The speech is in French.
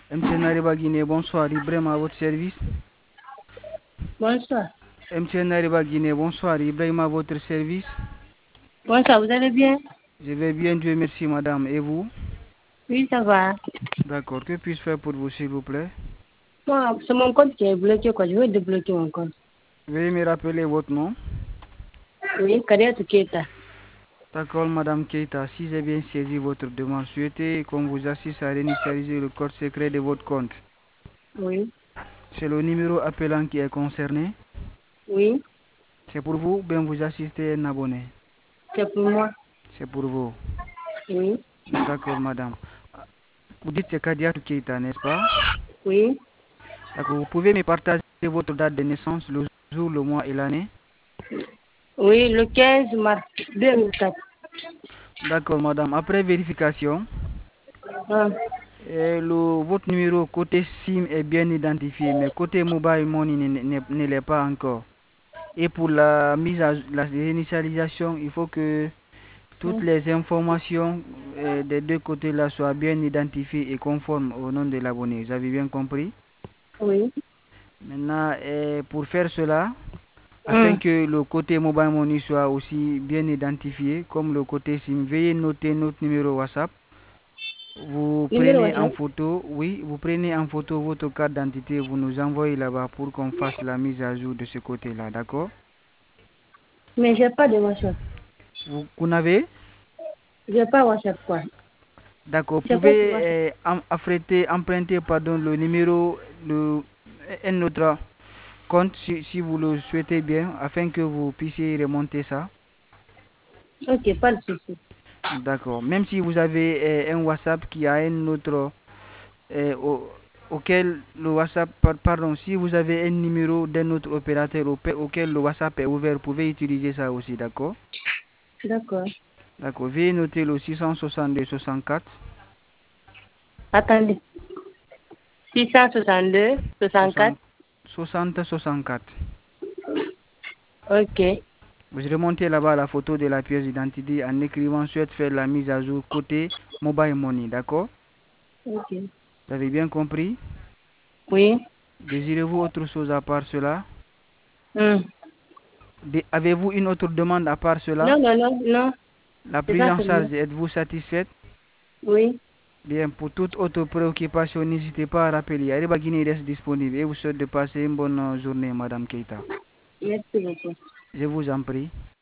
MTN Ariba Guinée, bonsoir. Ibrahim à votre service. Bonsoir. MTN Ariba Guinée, bonsoir. Ibrahim à votre service. Bonsoir, vous allez bien? Je vais bien, Dieu merci, madame. Et vous? Oui, ça va. D'accord. Que puis-je faire pour vous, s'il vous plaît? Moi, c'est mon compte qui est bloqué, quoi. Je vais débloquer mon compte. Veuillez me rappeler votre nom. Oui, Kadiatou Keita. D'accord, madame Keita. Si j'ai bien saisi votre demande, souhaitez qu'on vous assiste à réinitialiser le code secret de votre compte. Oui, C'est le numéro appelant qui est concerné. oui, C'est pour vous, bien vous assister un abonné. c'est pour moi. C'est pour vous. Oui, D'accord, madame. Vous dites c'est Kadiatou Keita, n'est-ce pas? oui. D'accord. Vous pouvez me partager votre date de naissance, le jour, le mois et l'année? Oui, le 15 mars 2004. D'accord, madame. Après vérification, Ah, votre numéro côté SIM est bien identifié, mais côté mobile money ne l'est pas encore. Et pour la mise à la réinitialisation, il faut que toutes ah, les informations des deux côtés là soient bien identifiées et conformes au nom de l'abonné. Vous avez bien compris? oui. Maintenant, pour faire cela, afin Ah, que le côté mobile money soit aussi bien identifié, comme le côté SIM, veuillez noter notre numéro WhatsApp. Vous numéro prenez en WhatsApp. photo, oui, vous prenez en photo votre carte d'identité, vous nous envoyez là-bas pour qu'on fasse la mise à jour de ce côté-là, d'accord? Mais j'ai pas de WhatsApp. Vous n'avez? J'ai pas WhatsApp, quoi. D'accord, vous J'ai pas de pouvez WhatsApp. emprunter pardon, le numéro, un autre compte si vous le souhaitez bien, afin que vous puissiez remonter ça. Ok, pas de souci. D'accord, même si vous avez un WhatsApp qui a un autre auquel le WhatsApp, pardon, si vous avez un numéro d'un autre opérateur auquel le WhatsApp est ouvert, vous pouvez utiliser ça aussi, d'accord? D'accord. D'accord, veuillez noter le 662 64 Attendez. 662, 64. 60 60 64. Ok, Vous remontez là-bas la photo de la pièce d'identité en écrivant souhaite faire la mise à jour côté mobile money, d'accord? ok. Vous avez bien compris? Oui. Désirez-vous autre chose à part cela? Hmm. Avez-vous une autre demande à part cela? Non, non, non, non. La C'est prise ça en seulement. charge, êtes-vous satisfaite? Oui. Bien, pour toute autre préoccupation, n'hésitez pas à rappeler. Arriba Guinée reste disponible et vous souhaite de passer une bonne journée, Madame Keita. Merci beaucoup. Je vous en prie.